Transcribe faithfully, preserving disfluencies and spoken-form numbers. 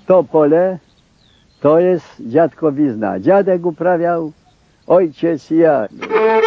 to pole to jest dziadkowizna. Dziadek uprawiał, ojciec i ja.